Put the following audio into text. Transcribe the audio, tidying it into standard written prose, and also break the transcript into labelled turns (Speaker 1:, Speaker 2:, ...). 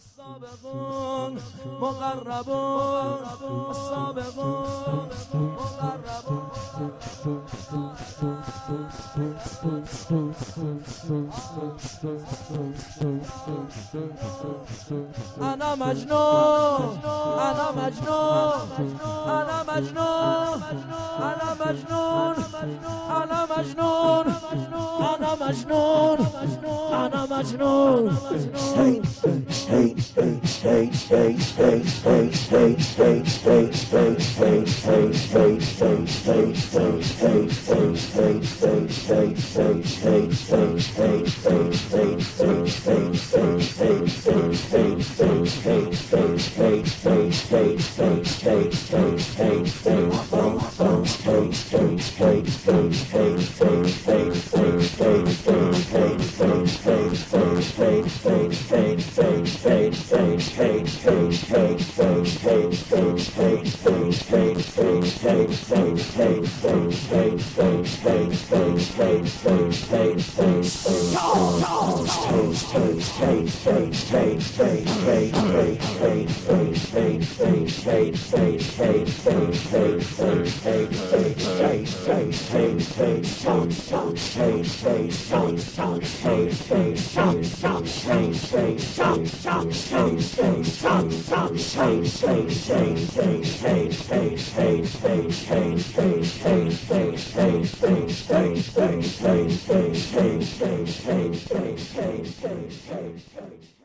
Speaker 1: السابقون مقربون السابقون مقربون أنا مجنون أنا مجنون أنا مجنون أنا مجنون أنا مجنون أنا مجنون أنا مجنون Hey.